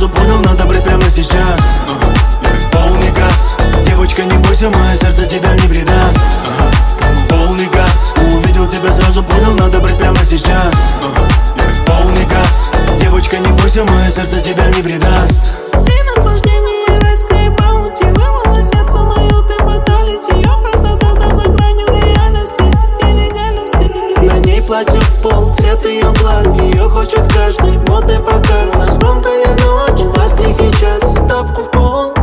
сразу понял, надо брать прямо сейчас. Полный газ, девочка, не бойся, мое сердце тебя не предаст. Полный газ, увидел тебя, сразу понял, надо брать прямо сейчас. Полный газ, девочка, не бойся, мое сердце тебя не предаст. Ты наслаждение райской баунти, вырвала сердце мое, ты фаталити. Ее красота да за гранью реальности и легальности. На ней платье в пол, цвет ее глаз, ее хочет каждый модный показ. Наш громкая ночь, у вас тихий час, тапку в пол.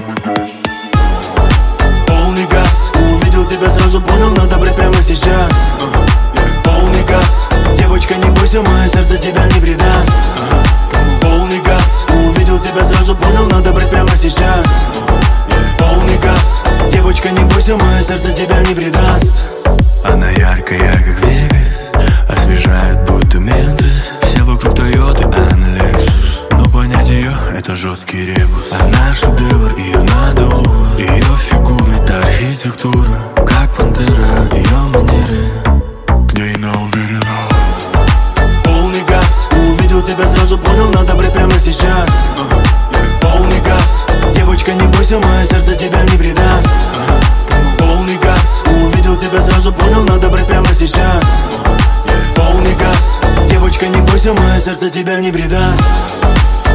Полный газ, увидел тебя, сразу понял, надо брать прямо сейчас. Полный газ, девочка, не бойся, мое сердце тебя не предаст. Полный газ, увидел тебя, сразу понял, надо брать прямо сейчас. Полный газ, девочка, не бойся, мое сердце тебя не предаст. Она яркая, как Вегас, освежает будто Ментос. Все вокруг Тойоты, а она Лексус. Но понять ее — это жесткий ребус. Она шедевр, ее надо уловить. Ее фигура — это архитектура. Как пантера, ее манеры, к ней на уверена. Полный газ, увидел тебя, сразу понял, надо брать прямо сейчас. Полный газ, девочка, не бойся, мое сердце тебя не предаст. Полный газ, увидел тебя, сразу понял, надо брать прямо сейчас. Полный газ, девочка, не бойся, мое сердце тебя не предаст.